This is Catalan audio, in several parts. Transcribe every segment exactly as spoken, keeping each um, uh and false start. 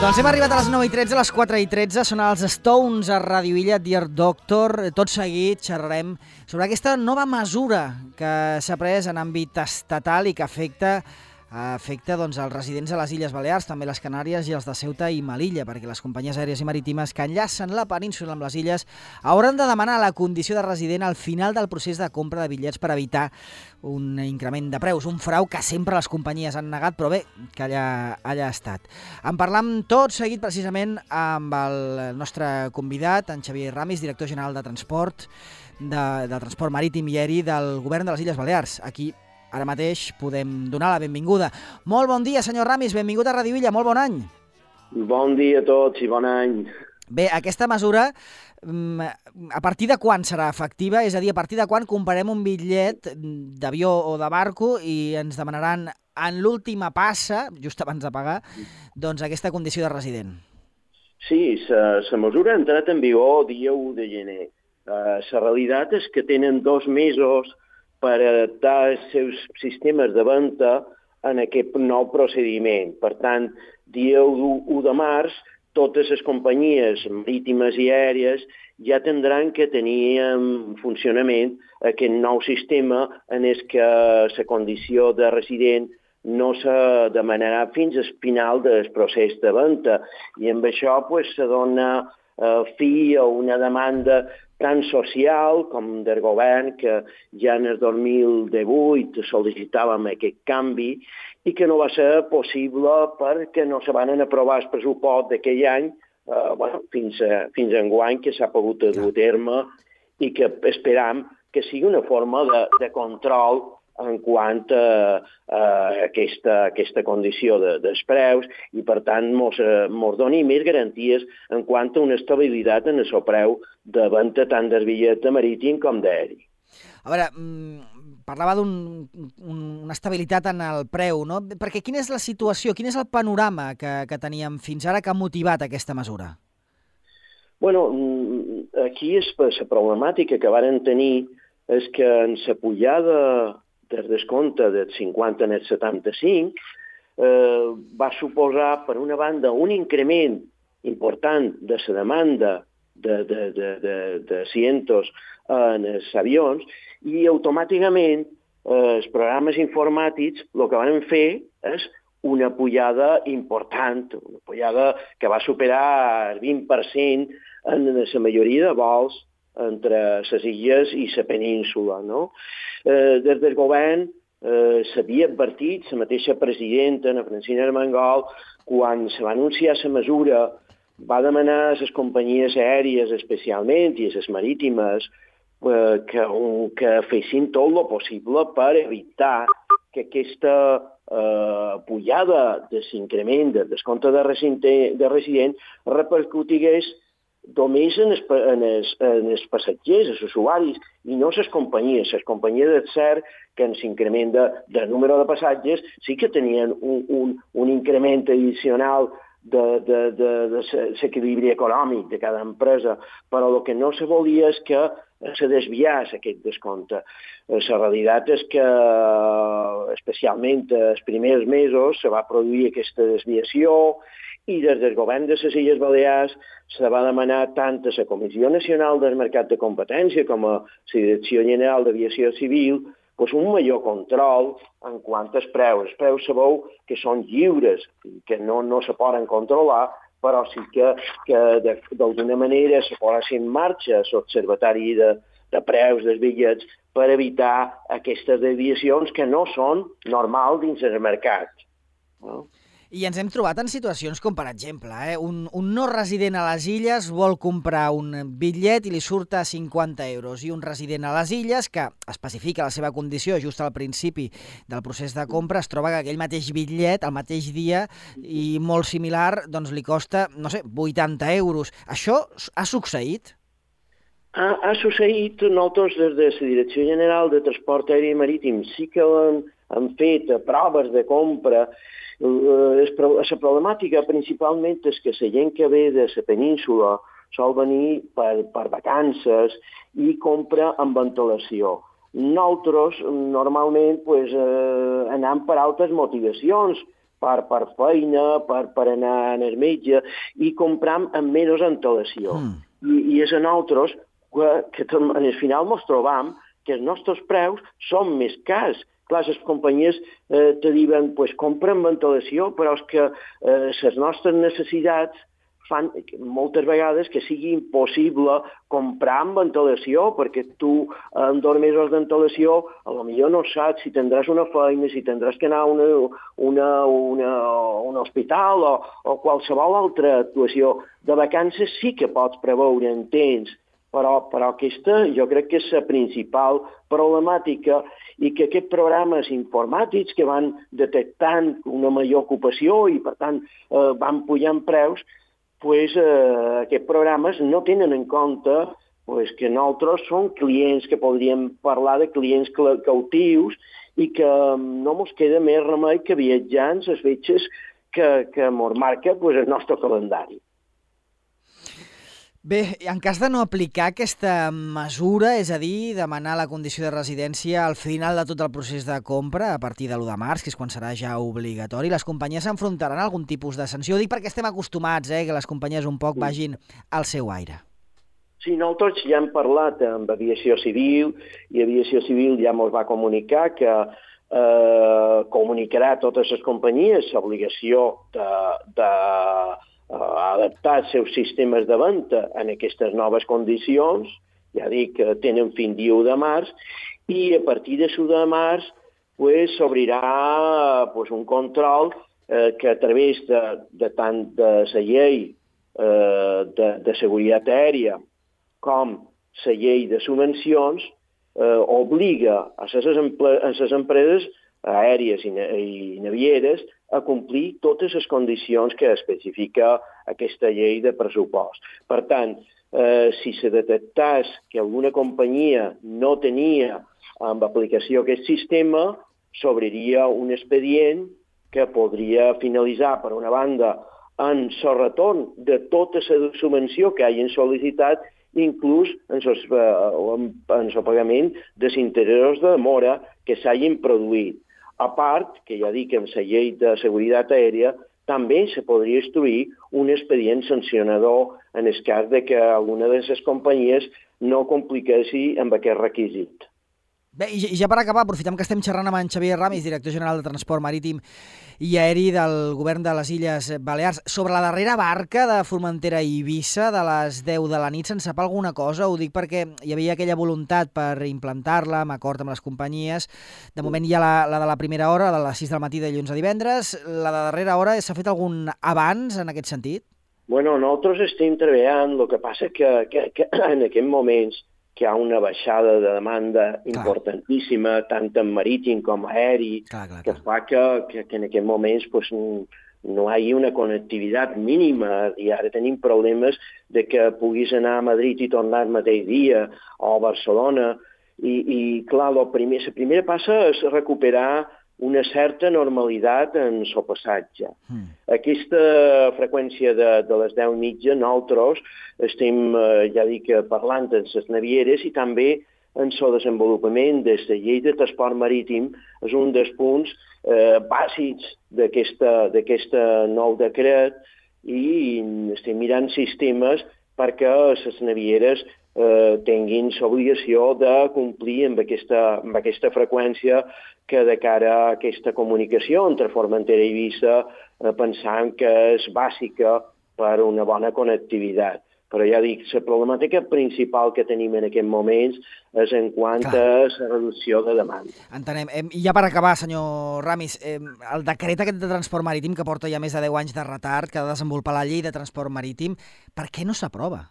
Doncs hem arribat a les nou i tretze, a les quatre i tretze, són els Stones a Radio Illa, Dear Doctor. Tot seguit xerrarem sobre aquesta nova mesura que s'ha pres en àmbit estatal i que afecta afecta doncs, els residents de les Illes Balears, també les Canàries i els de Ceuta i Melilla, perquè les companyies aèries i marítimes que enllacen la península amb les illes hauran de demanar la condició de resident al final del procés de compra de bitllets per evitar un increment de preus, un frau que sempre les companyies han negat, però bé, que allà, allà ha estat. En parlam tot seguit precisament amb el nostre convidat, en Xavier Ramis, director general de Transport, de, de Transport Marítim i Aeri del Govern de les Illes Balears. Aquí ara mateix podem donar la benvinguda. Molt bon dia, senyor Ramis, benvingut a Radio Illa, molt bon any. Bon dia a tots i bon any. Bé, aquesta mesura, a partir de quan serà efectiva? És a dir, a partir de quan comprarem un bitllet d'avió o de barco i ens demanaran en l'última passa, just abans de pagar, doncs aquesta condició de resident? Sí, la mesura ha entrat en vigor dia u de gener. La realitat és que tenen dos mesos per adaptar els seus sistemes de venda en aquest nou procediment. Per tant, dia u de març, totes les companyies marítimes i aèries ja tindran que tenir en funcionament aquest nou sistema en el que la condició de resident no se demanarà fins al final del procés de venda. I amb això pues, se dona eh, fi a una demanda tant social com del govern, que ja en el dos mil divuit sol·licitàvem aquest canvi i que no va ser possible perquè no se van aprovar el pressupost d'aquell any eh, bueno, fins, a, fins a enguany, que s'ha pogut dur a terme i que esperam que sigui una forma de, de control en quant a, a aquesta, aquesta condició de, dels preus i, per tant, mos, mos doni més garanties en quant a una estabilitat en el seu preu de venda tant del bitllet de marítim com d'aeri. A veure, parlava d'una estabilitat en el preu, no? Perquè quina és la situació, quin és el panorama que, que teníem fins ara que ha motivat aquesta mesura? Bueno, aquí és la problemàtica que varen tenir és que en la pujada del descompte del cinquanta en el setanta-cinc eh, va suposar, per una banda, un increment important de la demanda de, de, de, de, de asientos en els avions i automàticament eh, els programes informàtics el que van fer és una pujada important, una pujada que va superar el vint per cent en la majoria de vols entre les illes i la península. No? Eh, des del govern eh, s'havia advertit, la mateixa presidenta, la Francina Armengol, quan se va anunciar la mesura, va demanar a les companyies aèries especialment i a les marítimes eh, que, que fessin tot el possible per evitar que aquesta eh, pujada de l'increment del descompte de resident, de resident repercutigués només en els, en, els, en els passatgers, els usuaris, i no les companyies. Les companyies és cert que en l'increment de, de número de passatgers sí que tenien un, un, un increment addicional de, de, de, de l'equilibri econòmic de cada empresa, però el que no se volia és que se desviés aquest descompte. La realitat és que, especialment els primers mesos, se va produir aquesta desviació i des del govern de les Illes Balears se va demanar tant a la Comissió Nacional del Mercat de Competència com a la Direcció General d'Aviació Civil pues, un major control en quant als preus. Els preus sabeu que són lliures i que no, no se poden controlar, però sí que, que d'alguna manera se posa en marxa l'Observatori de, de preus dels bitllets per evitar aquestes desviacions que no són normals dins el mercat. No? I ens hem trobat en situacions com, per exemple, eh, un, un no resident a les illes vol comprar un bitllet i li surt a cinquanta euros, i un resident a les illes, que especifica la seva condició just al principi del procés de compra, es troba que aquell mateix bitllet, el mateix dia, i molt similar, doncs li costa, no sé, vuitanta euros. Això ha succeït? Ha, ha succeït. Nosaltres, des de la Direcció General de Transport Aeri i Marítim, sí que han, han fet proves de compra. La problemàtica principalment és que la gent que ve de la península sol venir per, per vacances i compra amb antelació. Nosaltres normalment pues, eh, anem per altres motivacions, per, per feina, per, per anar al metge, i compram amb menys antelació. Mm. I, I és a nosaltres que, que al final ens trobam que els nostres preus són més cars. Clar, les companyies eh, te diuen, pues, compra amb antelació, però és que eh, les nostres necessitats fan moltes vegades que sigui impossible comprar amb antelació, perquè tu amb dos mesos d'antelació a lo millor no saps si tindràs una feina, si tindràs que anar a una, una, una, un hospital o, o qualsevol altra actuació. De vacances sí que pots preveure en temps, però, però aquesta jo crec que és la principal problemàtica, i que aquests programes informàtics que van detectant una major ocupació i, per tant, eh, van pujant preus, pues, eh, aquests programes no tenen en compte pues, que nosaltres som clients, que podríem parlar de clients cautius i que no ens queda més remei que viatjar en les fetges que, que ens marca pues, el nostre calendari. Bé, en cas de no aplicar aquesta mesura, és a dir, demanar la condició de residència al final de tot el procés de compra, a partir de l'u de març, que és quan serà ja obligatori, les companyies s'enfrontaran a algun tipus de sanció? Ho dic perquè estem acostumats, eh, que les companyies un poc vagin al seu aire. Sí, nosaltres ja hem parlat amb Aviació Civil, i Aviació Civil ja ens va comunicar que eh, comunicarà a totes les companyies l'obligació de... de adaptar els seus sistemes de venda en aquestes noves condicions, ja dic que tenen fins dia u de març, i a partir de l'u de març pues, s'obrirà pues, un control eh, que a través de, de tant de la llei eh, de, de seguretat aèria com la llei de subvencions eh, obliga a les empreses aèries i, i navieres a complir totes les condicions que especifica aquesta llei de pressupost. Per tant, eh, si se detectàs que alguna companyia no tenia amb aplicació aquest sistema, s'obriria un expedient que podria finalitzar, per una banda, en el retorn de tota la subvenció que hagin sol·licitat, inclús en el pagament dels interessos de demora que s'hagin produït. A part, que ja dic que amb la llei de seguretat aèria també se podria instruir un expedient sancionador en el cas de que alguna de les companyies no compliquessi amb aquest requisit. Bé, i ja per acabar, aprofitem que estem xerrant amb en Xavier Ramis, director general de Transport Marítim i Aeri del Govern de les Illes Balears. Sobre la darrera barca de Formentera i Eivissa de les deu de la nit, se'n sap alguna cosa? Ho dic perquè hi havia aquella voluntat per implantar-la, amb acord amb les companyies. De moment hi ha la, la de la primera hora, de les sis del matí de dilluns a divendres. La de darrera hora, s'ha fet algun avanç en aquest sentit? Bueno, nosaltres estem treballant, el que passa que, que, que en aquests moments que hi ha una baixada de demanda importantíssima, clar, tant en marítim com aeri, clar, clar, que clar. fa que, que, que en aquests moments pues, no hi hagi una connectivitat mínima, i ara tenim problemes de que puguis anar a Madrid i tornar el mateix dia, o a Barcelona, i, i clar, la primer, la primera passa és recuperar una certa normalitat en el passatge. Mm. Aquesta freqüència de, de les deu mitja, nosaltres estem, eh, ja dic, parlant amb les navieres i també en el desenvolupament de la llei de transport marítim és un dels punts eh, bàsics d'aquest nou decret, i estem mirant sistemes perquè les navieres eh, tinguin l'obligació de complir amb aquesta, amb aquesta freqüència que de cara a aquesta comunicació entre Formentera i Eivissa eh, pensant que és bàsica per una bona connectivitat. Però ja dic, la problemàtica principal que tenim en aquests moments és en quant Clar. a la reducció de demanda. Entenem. I ja per acabar, senyor Ramis, el decret aquest de transport marítim que porta ja més de deu anys de retard, que ha de desenvolupar la llei de transport marítim, per què no s'aprova?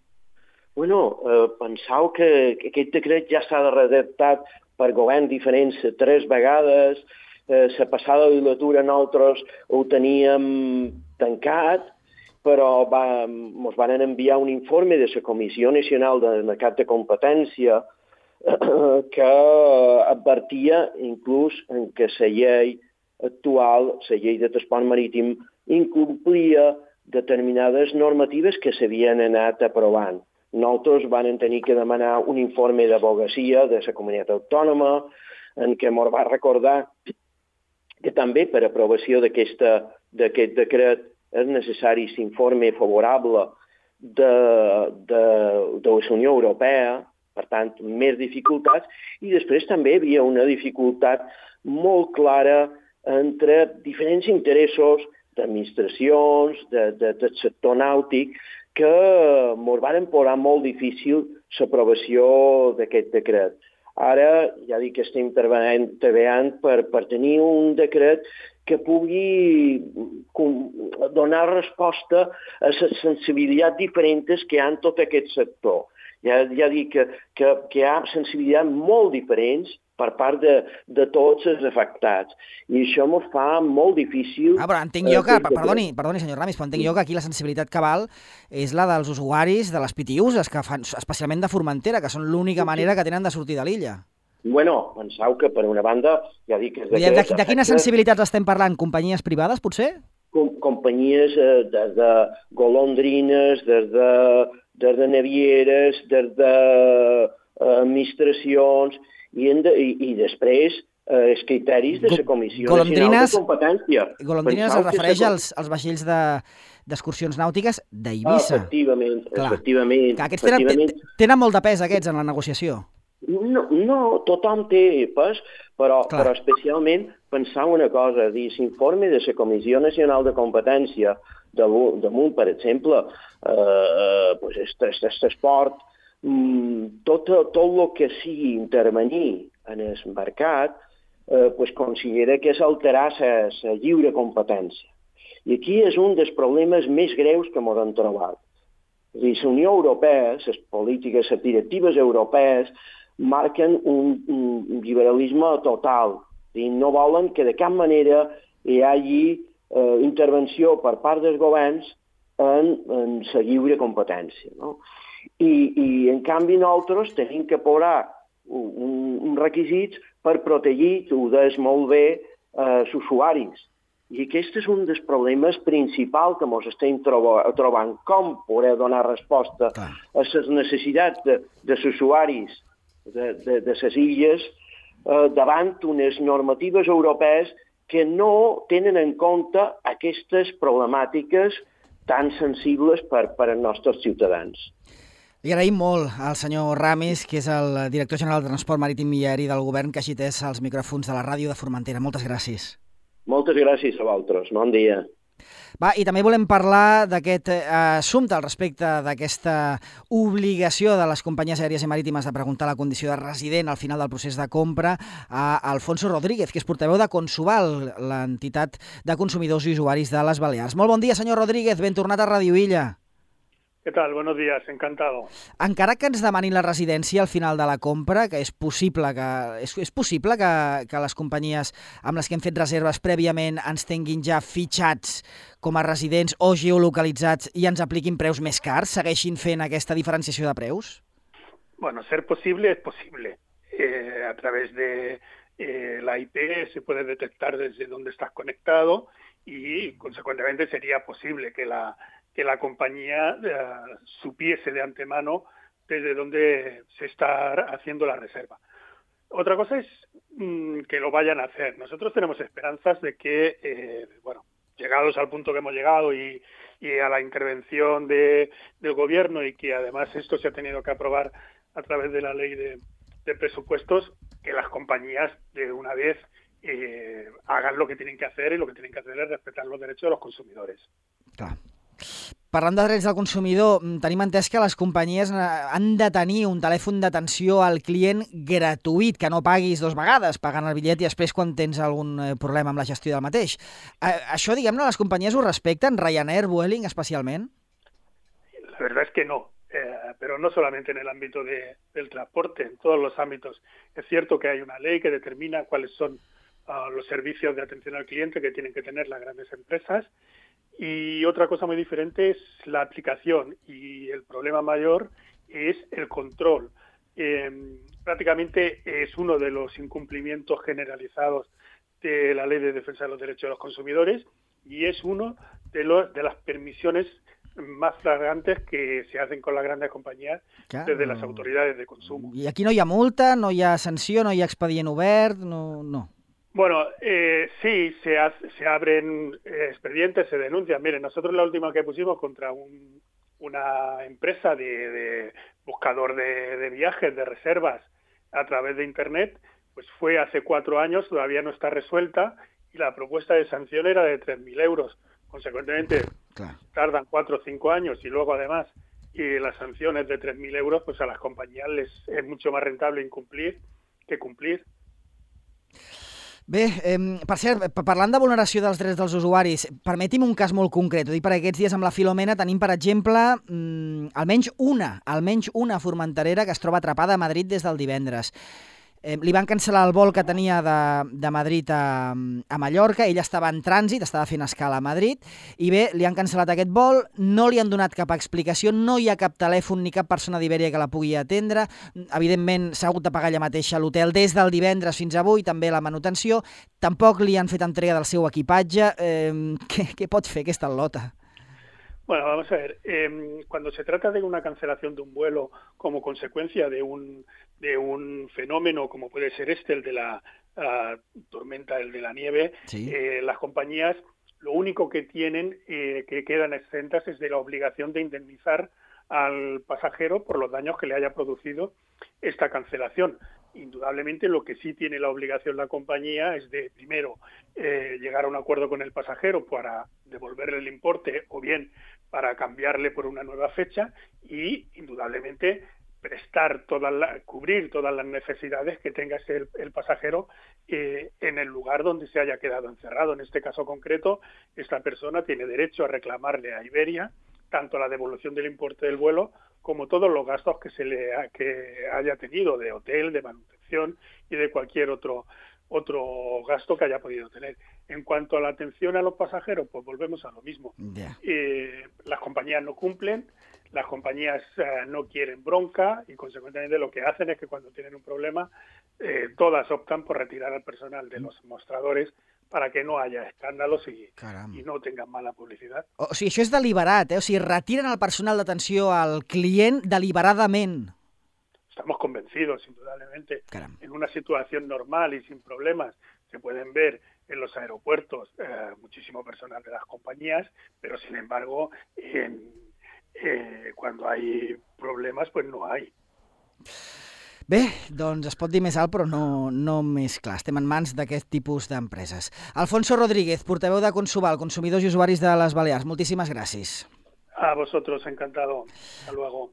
Bueno, eh, pensau que, que aquest decret ja s'ha redactat per governs diferents tres vegades. Eh, la passada legislatura nosaltres ho teníem tancat, però va, ens van enviar un informe de la Comissió Nacional del Mercat de Competència eh, que advertia inclús en que la llei actual, la llei de transport marítim, incomplia determinades normatives que s'havien anat aprovant. Nosaltres van tenir que demanar un informe d'abogacia de la comunitat autònoma en què ens va recordar que també per aprovació d'aquest decret és necessari l'informe favorable de, de, de la Unió Europea, per tant, més dificultats, i després també hi havia una dificultat molt clara entre diferents interessos d'administracions, de, de, del sector nàutic, que ens van posar molt difícil l'aprovació d'aquest decret. Ara, ja dic que estem treballant per, per tenir un decret que pugui donar resposta a les sensibilitats diferents que hi ha en tot aquest sector. Ja, ja dic que, que, que hi ha sensibilitats molt diferents per part de, de tots els afectats. I això ens fa molt difícil... Ah, però entenc jo que, perdoni, perdoni senyor Ramis, però entenc jo que aquí la sensibilitat que val és la dels usuaris de les pitiuses, que fan, especialment de Formentera, que són l'única manera que tenen de sortir de l'illa. Bueno, penseu que per una banda, ja dic... Que de, de, de quines sensibilitats estem parlant? Companyies privades, potser? Com, companyies eh, des de golondrines, des de, des de navieres, des de eh, administracions... I, de, i, i després eh, els criteris de la Comissió Nacional de Competència. Golondrines es refereix se... als, als vaixells d'excursions de, nàutiques d'Eivissa. Ah, efectivament, Clar. efectivament. Que aquests efectivament. Tenen, tenen molt de pes, aquests, en la negociació. No, no tothom té pes, però, però especialment pensar una cosa, dir, l'informe de la Comissió Nacional de Competència damunt, per exemple, eh, pues, l'esport, tot, tot el que sigui intervenir en el mercat eh, pues considera que és alterar la lliure competència. I aquí és un dels problemes més greus que ens hem trobat. És a dir, la Unió Europea, les polítiques, les directives europees, marquen un, un liberalisme total. I no volen que de cap manera hi hagi eh, intervenció per part dels governs en, en la lliure competència, no? I, i en canvi nosaltres tenim que posar uns un requisits per protegir, ho deies molt bé, eh, els usuaris. I aquest és un dels problemes principals que ens estem trobo, trobant, com poder donar resposta a les necessitats de, dels usuaris de, de, de les illes eh, davant unes normatives europees que no tenen en compte aquestes problemàtiques tan sensibles per, per als nostres ciutadans. Li agraïm molt al senyor Ramis, que és el director general de Transport Marítim i Aeri del Govern, que agités els micròfons de la ràdio de Formentera. Moltes gràcies. Moltes gràcies a vosaltres. Bon dia. Va, i també volem parlar d'aquest eh, assumpte al respecte d'aquesta obligació de les companyies aèries i marítimes de preguntar la condició de resident al final del procés de compra a Alfonso Rodríguez, que és portaveu de Consuval, l'entitat de consumidors i usuaris de les Balears. Molt bon dia, senyor Rodríguez, ben tornat a Ràdio Illa. ¿Qué tal? Buenos días, encantado. Encara que ens demanin la residència al final de la compra, que és possible que, és, és possible que, que les companyies amb les que hem fet reserves prèviament ens tinguin ja fitxats com a residents o geolocalitzats i ens apliquin preus més cars, segueixin fent aquesta diferenciació de preus? Bueno, ser posible es posible. Eh, a través de eh, la I P se puede detectar desde dónde estás conectado y, consecuentemente, sería posible que la que la compañía eh, supiese de antemano desde dónde se está haciendo la reserva. Otra cosa es mmm, que lo vayan a hacer. Nosotros tenemos esperanzas de que, eh, bueno, llegados al punto que hemos llegado y, y a la intervención de, del Gobierno y que además esto se ha tenido que aprobar a través de la ley de, de presupuestos, que las compañías de una vez eh, hagan lo que tienen que hacer, y lo que tienen que hacer es respetar los derechos de los consumidores. Clar. Parlant de drets del consumidor, tenim entès que les companyies han de tenir un telèfon d'atenció al client gratuït, que no paguis dos vegades, pagant el bitllet i després quan tens algun problema amb la gestió del mateix. Això, diguem-ne, les companyies ho respecten? Ryanair, Vueling, especialment? La verdad es que no, eh, pero no solamente en el ámbito de, del transporte, en todos los ámbitos. Es cierto que hay una ley que determina cuáles son uh, los servicios de atención al cliente que tienen que tener las grandes empresas. Y otra cosa muy diferente es la aplicación, y el problema mayor es el control. Eh, prácticamente es uno de los incumplimientos generalizados de la Ley de Defensa de los Derechos de los Consumidores, y es uno de, los, de las permisiones más flagrantes que se hacen con las grandes compañías Clar, desde no. las autoridades de consumo. I aquí no hi ha multa, no hi ha sanció, no hi ha expedient obert, no... no. Bueno, eh, sí, se, hace, se abren eh, expedientes, se denuncian. Miren, nosotros la última que pusimos contra un, una empresa de, de buscador de, de viajes, de reservas a través de Internet, pues fue hace cuatro años, todavía no está resuelta, y la propuesta de sanción era de tres mil euros. Consecuentemente, claro, tardan cuatro o cinco años y luego además y las sanciones de tres mil euros, pues a las compañías les es mucho más rentable incumplir que cumplir. Bé, eh, per cert, parlant de vulneració dels drets dels usuaris, permeti'm un cas molt concret. Ho dic perquè aquests dies amb la Filomena tenim, per exemple, mmm, almenys una, almenys una formenterera que es troba atrapada a Madrid des del divendres. Eh, li van cancel·lar el vol que tenia de, de Madrid a, a Mallorca, ella estava en trànsit, estava fent escala a Madrid, i bé, li han cancel·lat aquest vol, no li han donat cap explicació, no hi ha cap telèfon ni cap persona d'Iberia que la pugui atendre, evidentment s'ha hagut de pagar ella mateixa l'hotel des del divendres fins avui, també la manutenció, tampoc li han fet entrega del seu equipatge, eh, què, què pot fer aquesta al·lota? Bueno, vamos a ver, eh, cuando se trata de una cancelación de un vuelo como consecuencia de un, de un fenómeno como puede ser este, el de la uh, tormenta, el de la nieve, sí. eh, las compañías lo único que tienen, eh, que quedan exentas, es de la obligación de indemnizar al pasajero por los daños que le haya producido esta cancelación. Indudablemente lo que sí tiene la obligación la compañía es de, primero, eh, llegar a un acuerdo con el pasajero para devolverle el importe o bien para cambiarle por una nueva fecha y, indudablemente, prestar todas la, cubrir todas las necesidades que tenga el, el pasajero eh, en el lugar donde se haya quedado encerrado. En este caso concreto, esta persona tiene derecho a reclamarle a Iberia tanto la devolución del importe del vuelo como todos los gastos que se le ha, que haya tenido de hotel, de manutención y de cualquier otro otro gasto que haya podido tener. En cuanto a la atención a los pasajeros, pues volvemos a lo mismo. Yeah. Eh, las compañías no cumplen, las compañías eh, no quieren bronca y consecuentemente lo que hacen es que cuando tienen un problema, eh, todas optan por retirar al personal de los mostradores para que no haya escàndalos i, i no tengan mala publicitat. O sigui, això és deliberat, eh? O sigui, retiren el personal d'atenció al client deliberadament. Estamos convencidos, indudablemente. Caram. En una situación normal y sin problemas se pueden ver en los aeropuertos eh, muchísimo personal de las compañías, pero sin embargo, en, eh, cuando hay problemas, pues no hay. Bé, doncs es pot dir més alt, però no, no més clar. Estem en mans d'aquest tipus d'empreses. Alfonso Rodríguez, portaveu de Consuval, consumidors i usuaris de les Balears. Moltíssimes gràcies. A vosotros, encantado. Hasta luego.